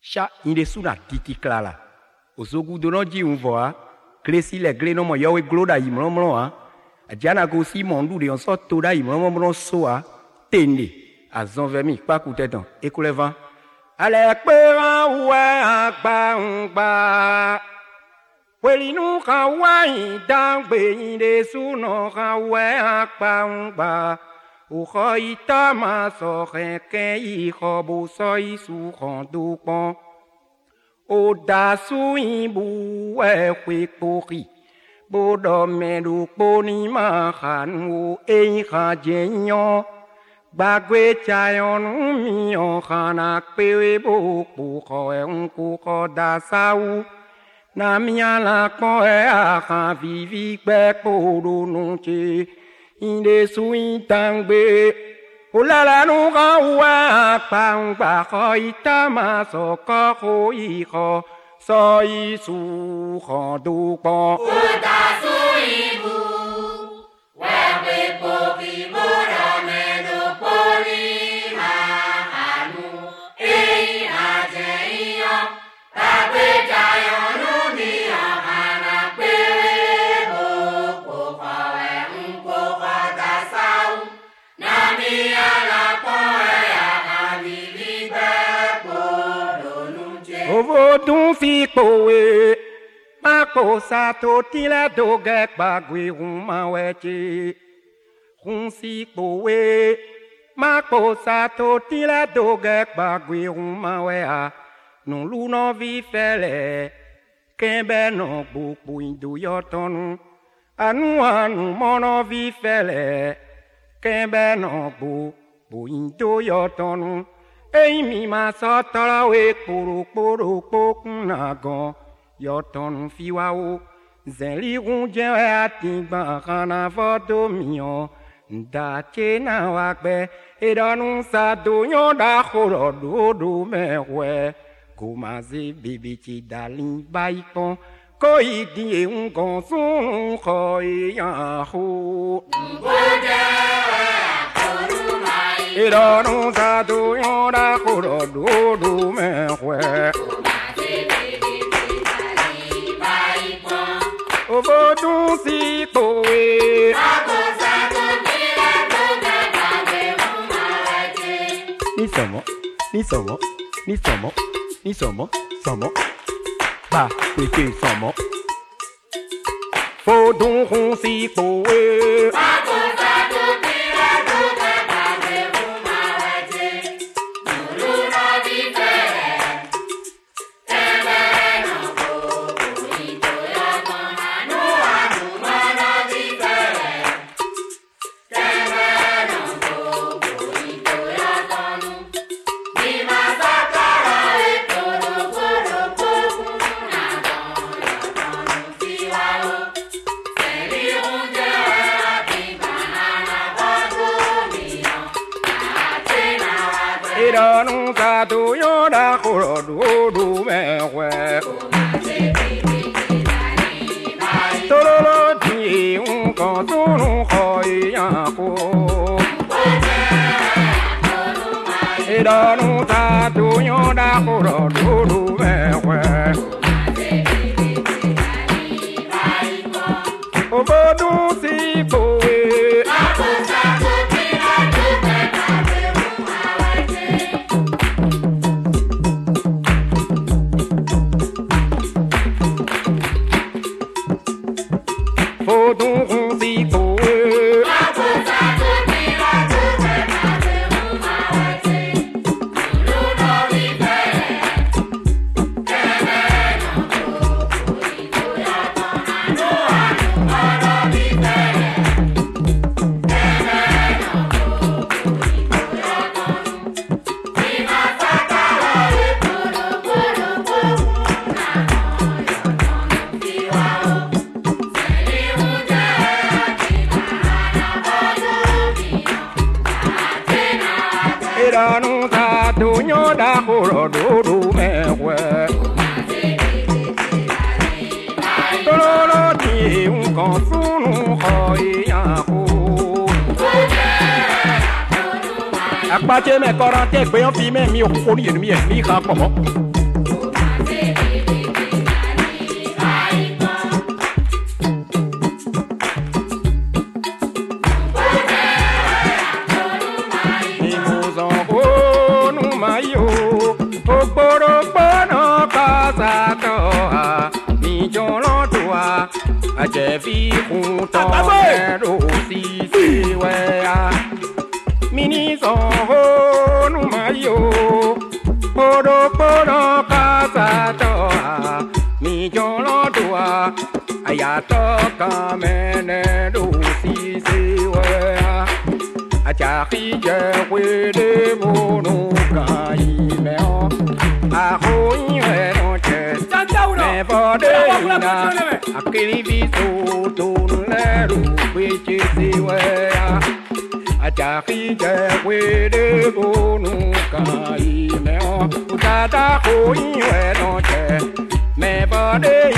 Cha in de suna titi klala. Osogu dono ji unvoa. Klesi le gle no mo yawe gloda imlomlo a. Ajana go si mondu de on so toda imlomlo soa. Tende. Azon vemi pa kutetan. Ekulevan. Ale pera uwe akba unba. Weli nu kawai dangbe in de suno kawe akba unba. Uho itama so reke i hobo so i su hondo pon. O da su ibu e kwekpori. Bodo medu poni ma han o e ha jenyo. Bagwe chayon mi o hana pewe bo ko e unku ko da sau. Na miala ko e a ha vivi pe podo nunche. Inde sui tangbe Ulala nu ka ua pang ba ko itama so ko ko i ko so i su ko du po Uta su i bu we po ki bo ro me do po ni ma anu e ha je yo ta pe ja yo nu ni yo hana pe bo po ko we po ko da sau na mi ala po ya ha vi vi be po do nu je Ovo dun fi po we Ma ko sa to ti la do ge ba gwe hun ma we chi Hun si po we Ma ko sa to ti la do ge ba gwe hun ma we a Non lu no vi fele Kembe no bu pu indu yo tonu Anu mono vi fele Kembe no bu indu yo tonu Ei mi ma so tala we puru na gon Yo tonu fiwa o Zeli runje atingba kana vodo mio Da che na wakbe Edonu sa do yo da khoro do me we Kumazi bibi chi dalin baikon Ko idi e un gon sun ko ya ho Edonu sa do yo da khoro do me we Ovo dun si po we Ni somo Ba peke somo Fo dun hun si po we Edonu sa do yo da khoro do me we Tololo ti un kon sunu khoi ya ko Edonu sa do yo da khoro do me we Obodu si po we Edonu sa do yo da khoro do me we Tololo ti un kon sunu khoi ya ko Akpache me korante gbe yon fi me mi o ko ni mi e mi ka pomo mayo Oporo bono casa toa Mi jolo toa A jefi kunton ero si siwea Mini son ho no mayo Oporo bono casa toa Mi jolo toa Ayato kamenero si siwea Achahi je wede bono kai meo Ahoy no che Me bode na Akili viso don leru Wichi siwea Achahi je wede bono kai meo Utata hoy no che Me bode